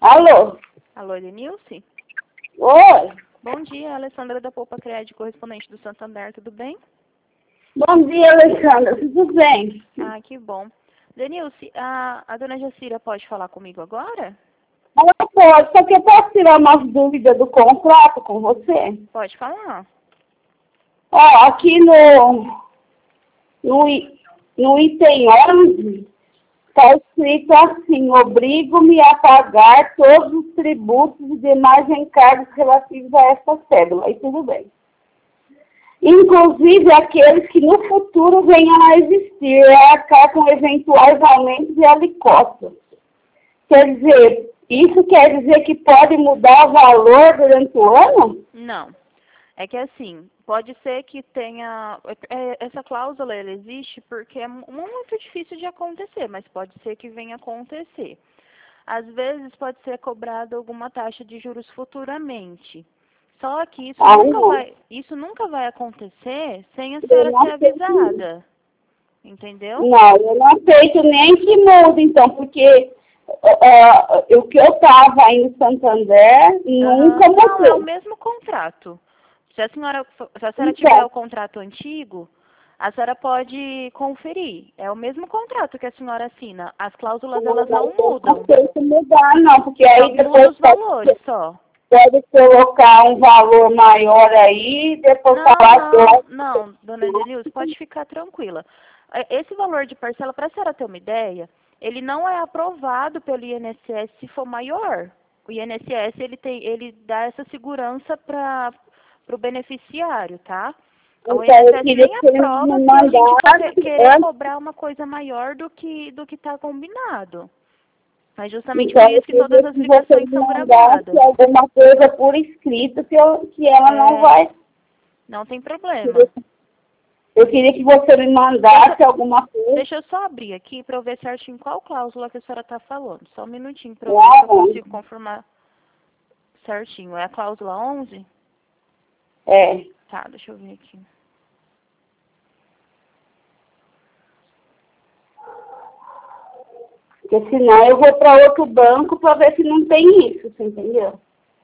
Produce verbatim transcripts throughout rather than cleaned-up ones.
Alô? Alô, Denilce? Oi? Bom dia, Alessandra da Poupa Crédito, correspondente do Santander, tudo bem? Bom dia, Alessandra. Tudo bem? Ah, que bom. Denilce, a, a dona Jacira pode falar comigo agora? Ela pode, só que eu posso tirar umas dúvidas do contrato com você? Pode falar. Ó, aqui no, no, i- no item onze, está escrito assim: obrigo-me a pagar todos os tributos e demais encargos relativos a esta cédula. E tudo bem. Inclusive aqueles que no futuro venham a existir, é arcar com eventuais aumentos de alíquotas. Quer dizer, isso quer dizer que pode mudar o valor durante o ano? Não. É que assim, pode ser que tenha... é, essa cláusula, ela existe porque é mu- muito difícil de acontecer, mas pode ser que venha a acontecer. Às vezes pode ser cobrada alguma taxa de juros futuramente. Só que isso Ah, nunca não. vai, isso nunca vai acontecer sem a Eu senhora não ser aceito. avisada. Entendeu? Não, eu não aceito nem que mude, então, porque uh, o que eu estava aí no Santander Aham. nunca Não, é o mudou. mesmo contrato. Se a senhora, se a senhora tiver Então, o contrato antigo, a senhora pode conferir. É o mesmo contrato que a senhora assina. As cláusulas, elas não eu não mudam. aceito mudar, não, porque Só aí muda depois os pode, valores, só. pode colocar um valor maior aí, depois Não, falar que não, não, dona Denilson, pode ficar tranquila. É, esse valor de parcela, para a senhora ter uma ideia, ele não é aprovado pelo I N S S se for maior. O I N S S, ele, tem, ele dá essa segurança para o beneficiário, tá? O então eu I N S S queria nem que eles aprova me se a gente for que- mandassem querer antes. cobrar uma coisa maior do que do que está combinado. Mas justamente por Então, eu isso que todas queria as que você ligações me são mandasse gravadas. alguma coisa por escrito que, eu, que ela não É, vai. não tem problema. Eu queria que você me Deixa, mandasse alguma coisa. Deixa eu só abrir aqui para eu ver certinho qual cláusula que a senhora está falando. Só um minutinho para eu ver se eu Claro. consigo confirmar certinho. É a cláusula onze? É. Tá, deixa eu ver aqui. Porque senão eu vou para outro banco para ver se não tem isso, você entendeu?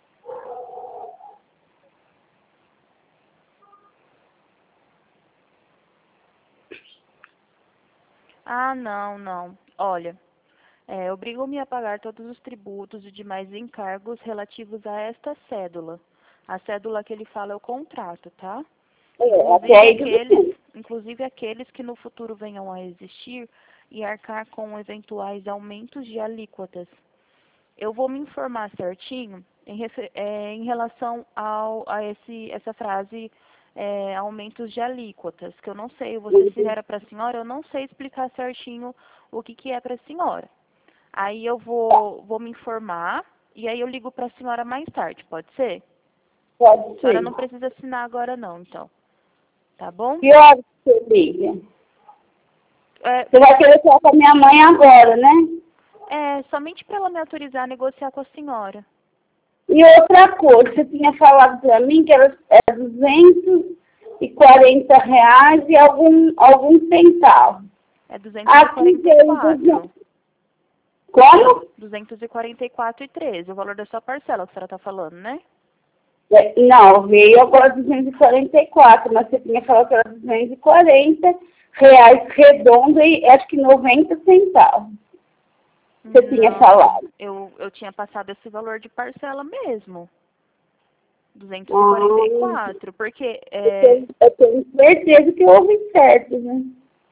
Ah, não, não. Olha, é, obrigam-me a pagar todos os tributos e demais encargos relativos a esta cédula. A cédula que ele fala é o contrato, tá? É, até Inclusive aí tudo aqueles, bem. inclusive aqueles que no futuro venham a existir e arcar com eventuais aumentos de alíquotas. Eu vou me informar certinho em, refer- é, em relação ao, a esse, essa frase é, aumentos de alíquotas, que eu não sei, eu vou ser sincera para a senhora, eu não sei explicar certinho o que, que é para a senhora. Aí eu vou, vou me informar e aí eu ligo para a senhora mais tarde, pode ser? Pode A senhora ser. não precisa assinar agora não, então. Tá bom? Que horas que você liga? É, Você vai querer falar com a minha mãe agora, né? é somente para ela me autorizar a negociar com a senhora. E outra coisa, você tinha falado para mim que era, era duzentos e quarenta reais e algum, algum centavo. É duzentos e Aqui quarenta e veio quatro. duzentos. Como? duzentos e quarenta e quatro e treze, o valor da sua parcela que a senhora está falando, né? É, não, veio agora duzentos e quarenta e quatro, mas você tinha falado que era duzentos e quarenta reais redondo e acho que noventa centavos. Você tinha Não, falado. eu, eu tinha passado esse valor de parcela mesmo. duzentos e quarenta e Ah, quatro, porque eu é, tenho, eu tenho certeza que houve certo, né?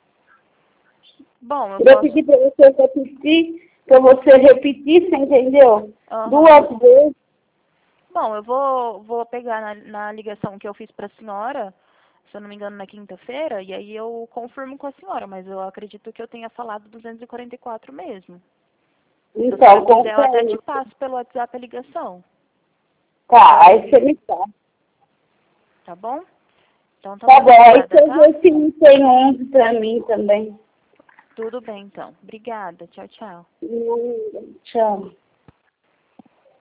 bom, eu Eu vou posso. pedir para você repetir, para você repetir, você entendeu? Aham. Duas vezes. Bom, eu vou, vou pegar na, na ligação que eu fiz para a senhora, se eu não me engano, na quinta-feira, e aí eu confirmo com a senhora, mas eu acredito que eu tenha falado duzentos e quarenta e quatro mesmo. Se a senhora Então, quiser, eu até te confere. passo pelo WhatsApp a ligação, para a Tá, senhora aí você ver, me fala. tá bom? Então tá Tá bom, bom, aí obrigada, você tá? vê se não tem onze para mim também. Tudo bem, então. Obrigada. Tchau, tchau. Hum, tchau.